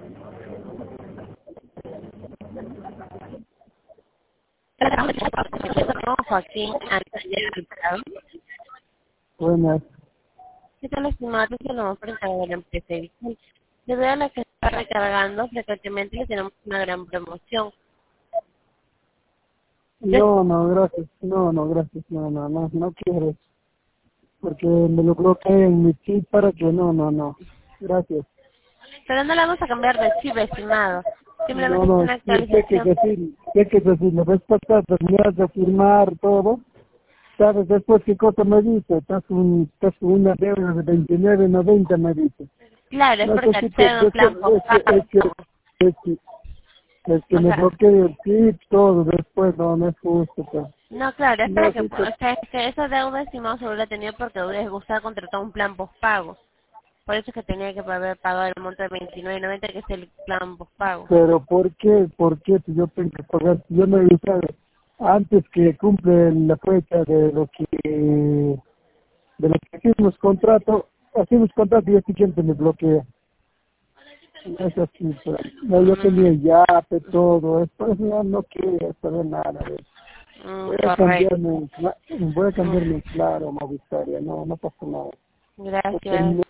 Joaquín Antonio Alvarado. Buenas. ¿Qué tal, estimado? Te llamamos por encargo de la empresa Vital. Debido a la que está recargando, frecuentemente le tenemos una gran promoción. No, gracias. Gracias. No quiero eso. Porque me lo bloqueé en mi chip para que no. Gracias. Pero no le vamos a cambiar de chip, estimado. Simplemente es No, una sé actualización. que decir, la vez pasada terminas de firmar todo, ¿sabes? Después, ¿qué cosa me dice? Estás una deuda de 29.90 me dice. Claro, es porque Necesito, accede a un plan postpago. es que O me sea, bloquee el chip, todo, después no es justo. Pues. no, claro, es para que, Necesito, o sea, es que esa deuda, estimado, seguro la ha tenido porque usted ha contratado un plan postpago. Por eso es que tenía que haber pagado el monto de 29.90, que es el plan postpago. pero ¿por qué? Si yo tengo que pagar? Si yo me avisaba antes que cumple la fecha de lo que hacemos contrato y el siguiente me bloquea. Es así, pero, no, yo tenía yape, todo, esto no quiero saber nada de eso. Correcto. Voy a cambiarme en Claro, Movistar, no pasa nada. Gracias. Porque